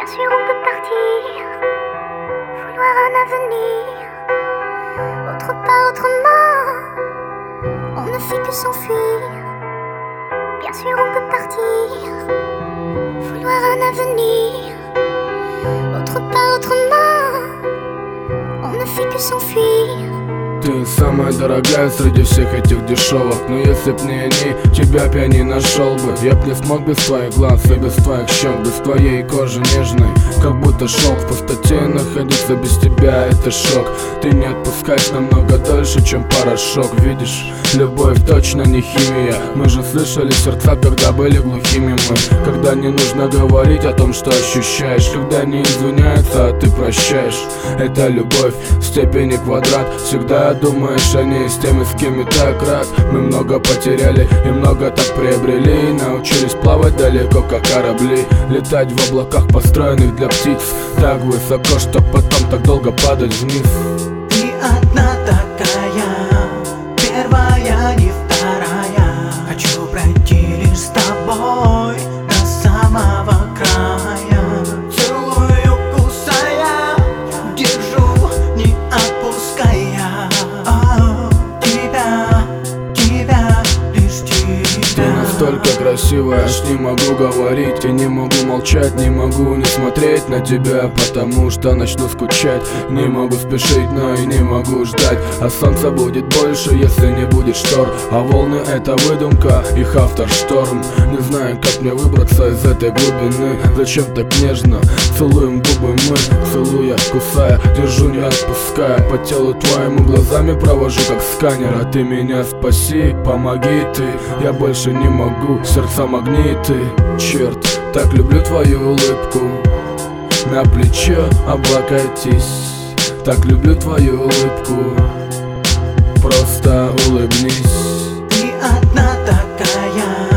Bien sûr on peut partir, vouloir un avenir, autre part, autrement, on ne fait que s'enfuir. Bien sûr on peut partir, vouloir un avenir, autre part, autrement, on ne fait que s'enfuir. Ты самая дорогая среди всех этих дешевок. Но если б не они, тебя б я не нашел бы. Я б не смог без твоих глаз и без твоих щек, без твоей кожи нежной, как будто шелк. В пустоте находиться без тебя — это шок. Ты не отпускаешь намного дольше, чем порошок. Видишь, любовь точно не химия. Мы же слышали сердца, когда были глухими мы. Когда не нужно говорить о том, что ощущаешь, когда не извиняются, а ты прощаешь. Это любовь в степени квадрат. Всегда думаешь о ней с теми, с кем и так рад. Мы много потеряли и много так приобрели. Научились плавать далеко, как корабли, летать в облаках, построенных для птиц, так высоко, что потом так долго падать вниз. Ты одна такая, первая, не вторая. Хочу пройти лишь с тобой до самого края. Целую, кусая, держу, не отпуская. Тебя, лишь тебя. Ты настолько красивая, аж не могу говорить. Я не могу молчать, не могу не смотреть на тебя, потому что начну скучать. Не могу спешить, но и не могу ждать. А солнца будет больше, если не будет штор. А волны — это выдумка, их автор шторм. Не знаю, как мне выбраться из этой глубины. Зачем так нежно целуем губы мы, целуя, кусая, держу, не отпуская. По телу твоему глазами провожу, как сканер. А ты меня спаси, помоги ты. Я больше не могу, сердца магниты. Черт, так люблю твою улыбку. На плечо облокотись. Так люблю твою улыбку. Просто улыбнись. Ты одна такая,